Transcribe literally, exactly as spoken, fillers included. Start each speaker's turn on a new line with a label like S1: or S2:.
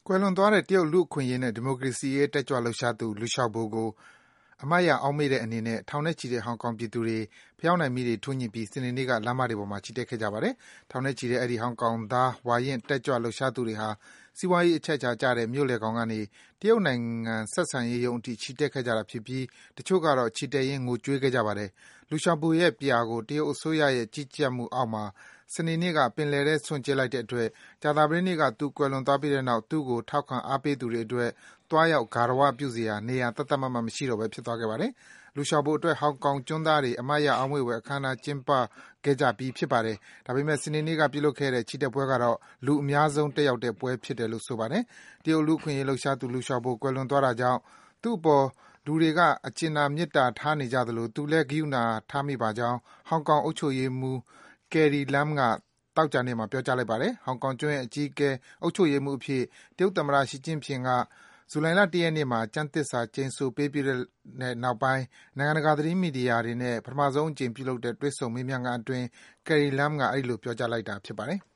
S1: ကွယ်လွန်သွားတဲ့တရုတ်လူ့အခွင့်အရေးနဲ့ဒီမိုကရေစီရေးတက်ကြွလှုပ်ရှားသူ Liu Xiaobo ကိုအမှတ်ရအောက်မေ့တဲ့အနေနဲ့ထောင်နဲ့ချီတဲ့ဟောင်ကောင်ပြည်သူတွေဖယောင်းတိုင်မီးတွေထွန်းညှိပြီးစနေနေ့ကလမ်းမတွေပေါ်မှာချီတက်ခဲ့ကြပါတယ်။ထောင်နဲ့ချီတဲ့အဲဒီဟောင်ကောင်သားဝါရင့်တက်ကြွလှုပ်ရှားသူတွေဟာစီးပွားရေးအချက်အခြာကျတဲ့မြို့လယ်ခေါင်ကနေတရုတ်နိုင်ငံဆက်ဆံရေးရုံးအထိချီတက်ခဲ့ကြတာဖြစ်ပြီးတချို့ကတော့ချီတက်ရင်းငိုကြွေးခဲ့ကြပါတယ်။ Liu Xiaobo ရဲ့ပြာကိုတရုတ်အစိုးရရဲ့ကြီးကြပ်မှုအောက်မှာစနေနေ့ကပင်လယ်ထဲစွန့်ပစ်လိုက်တဲ့အတွက်ကြာသပတေးနေ့ကသူကွယ်လွန်သွားပြီးတဲ့နောက်သူ့ကိုထောက်ခံအားပေးသူတွေအတွက်သွားရောက်ဂါရဝပြုစရာနေရာသတ်သတ်မှတ်မှတ်မရှိတော့ဘဲဖြစ်သွားခဲ့ပါတယ်။ Liu Xiaobo အတွက်ဟောင်ကောင်ကျွန်းသားတွေအမှတ်ရအောက်မေ့ဖွယ်အခမ်းအနားကျင်းပခဲ့ကြပြီးဖြစ်ပါတယ်။ဒါပေမယ့်စနေနေ့ကပြုလုပ်ခဲ့တဲ့ချီတက်ပွဲကတော့လူအများဆုံးတက်ရောက်တဲ့ပွဲဖြစ်တယ်လို့ဆိုပါတယ်။တရုတ်လူ့အခွင့်အရေးလှုပ်ရှားသူ Liu Xiaobo ကွယ်လွန်သွားတာကြောင့်သူ့အပေါ်လူတွေကအကြင်နာမေတ္တာထားနေကြသလိုသူလည်းဂရုဏာထားမိပါကြောင်းဟောင်ကောင်အုပ်ချုပ်ရေးမှူး Carrie Lam ကသောကြာနေ့မှာပြောကြားလိုက်ပါတယ်။ဟောင်ကောင်ကျွန်းရဲ့အကြီးအကဲအုပ်ချုပ်ရေးမှူးအဖြစ်တရုတ်သမ္မတ Xi Jinping ကဇူလိုင်လ ၁ ရက်နေ့မှာကျမ်းသစ္စာကျိန်ဆိုပေးပြီးတဲ့နောက်ပိုင်းနိုင်ငံတကာသတင်းမီဒီယာတွေနဲ့ပထမဆုံးအကြိမ်ပြုလုပ်တဲ့တွေ့ဆုံမေးမြန်းခန်းအတွင်း Carrie Lam ကအဲဒီလိုပြောကြားလိုက်တာဖြစ်ပါတယ်။